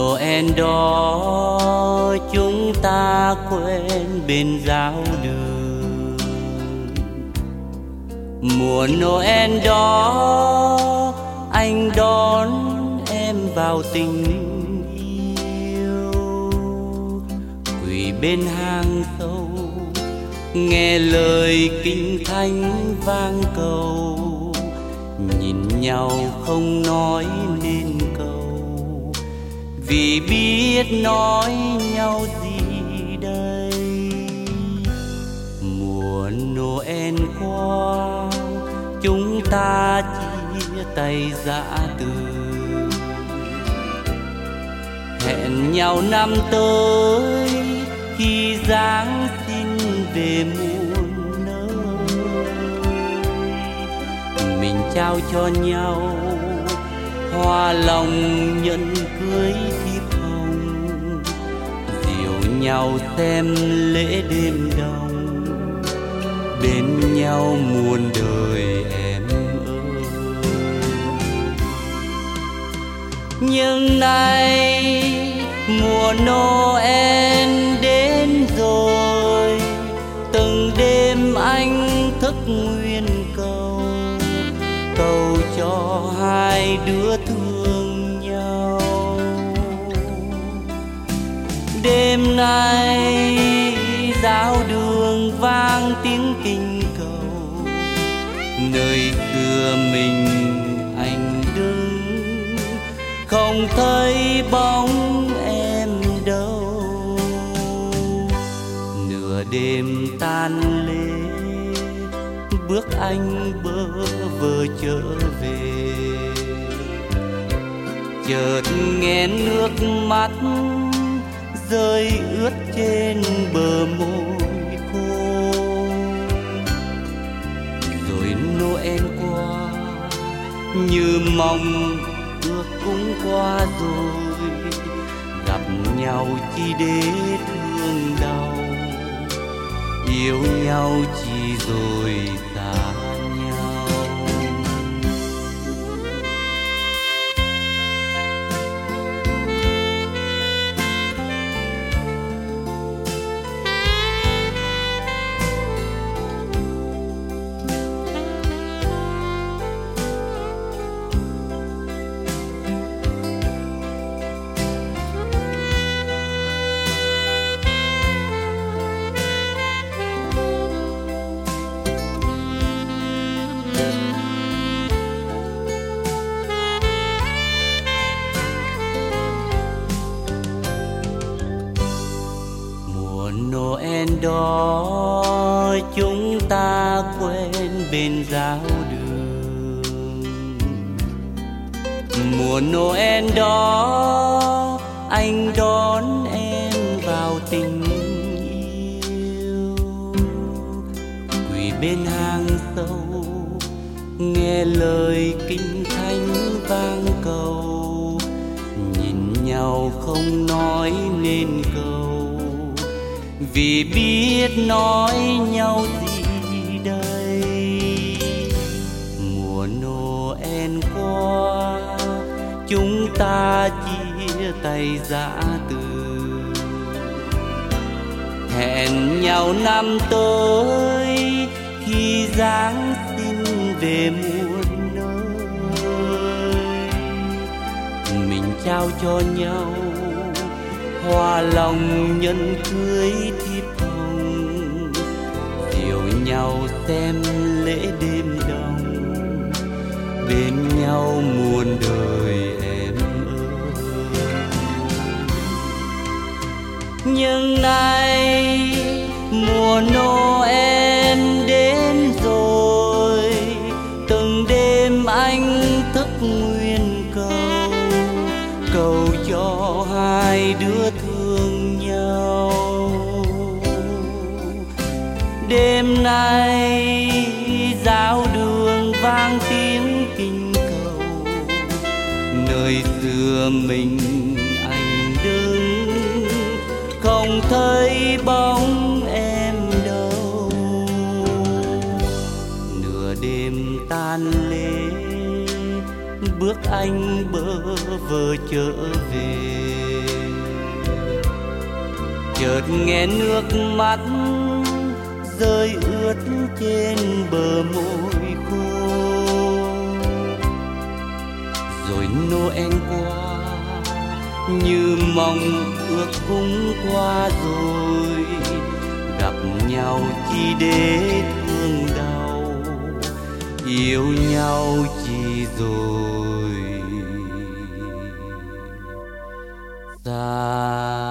Noel đó chúng ta quen bên giáo đường. Mùa Noel đó anh đón em vào tình yêu. Quỳ bên hang sâu nghe lời kinh thánh vang cầu, nhìn nhau không nói nên câu, vì biết nói nhau gì đây. Mùa Noel qua chúng ta chia tay dã từ, hẹn nhau năm tới khi Giáng sinh về muôn nơi. Mình trao cho nhau hoa lòng nhân cưới thiếp hồng, dìu nhau xem lễ đêm đông, bên nhau muôn đời em ơi. Nhưng nay mùa Noel đến rồi, từng đêm anh thức nguyên cầu, cầu cho hai đứa thương nhau. Đêm nay giáo đường vang tiếng kinh cầu, nơi xưa mình anh đứng, không thấy bóng em đâu. Nửa đêm tan lễ, bước anh bơ vơ trở về, chợt nghe nước mắt rơi ướt trên bờ môi khô. Rồi Noel qua như mong ước cũng qua rồi, gặp nhau chỉ để thương đau, yêu nhau chỉ rồi xa nhau. Noel đó chúng ta quen bên giáo đường. Mùa Noel đó anh đón em vào tình yêu. Quỳ bên hang sâu nghe lời kinh thánh vang cầu, nhìn nhau không nói nên câu, vì biết nói nhau gì đây. Mùa Noel qua chúng ta chia tay dã từ, hẹn nhau năm tới khi Giáng sinh về muôn nơi. Mình trao cho nhau hoa lòng nhân cưới thiếp hồng, dìu nhau xem lễ đêm đông, bên nhau muôn đời em ơi. Nhưng nay mùa Noel đến rồi, từng đêm anh thức nguyên cầu, cầu cho hai đứa thương nhau. Đêm nay giáo đường vang tiếng kinh cầu, nơi xưa mình anh đứng, không thấy bóng em đâu. Nửa đêm tan lễ, bước anh bơ vơ trở về, chợt nghe nước mắt rơi ướt trên bờ môi khô. Rồi Noel qua như mong ước cũng qua rồi, gặp nhau chỉ để thương đau, yêu nhau chỉ rồi xa.